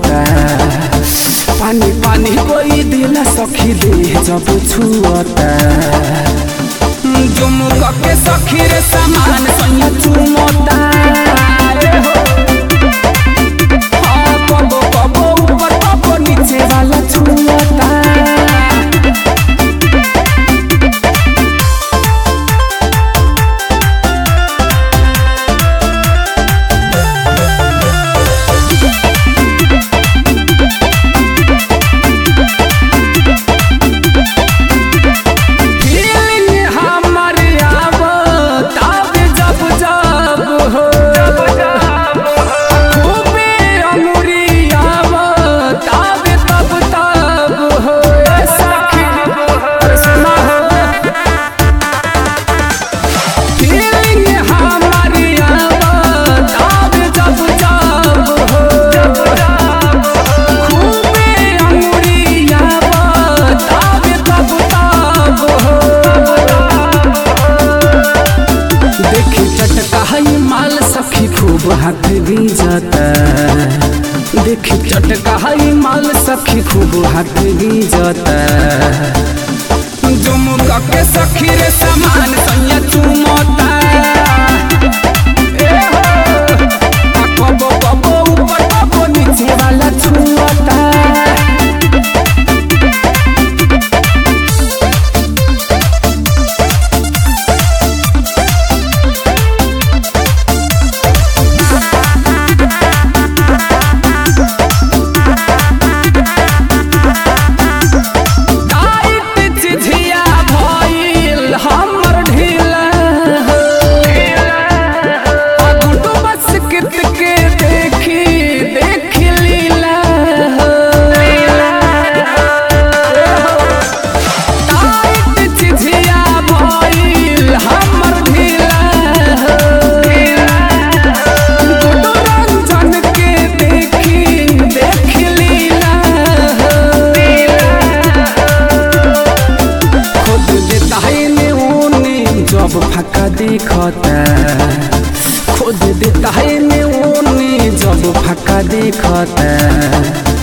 छुअता पानी पानी कोई दिला सखी दे जब छुअता जुमुक के सखी रे सामान सैया चुमता कबो कबो ऊपर कबो नीचे वाला छुअता हाथ बीजता देखी चटका हई माल सखी खूब हाथ बीजता जुमुक के सखी रे सामान सैया चुमता कबो कबो ऊपर कबो नीचे वाला छुअता फका देखता खुद देता है ने ओने जब फका देखता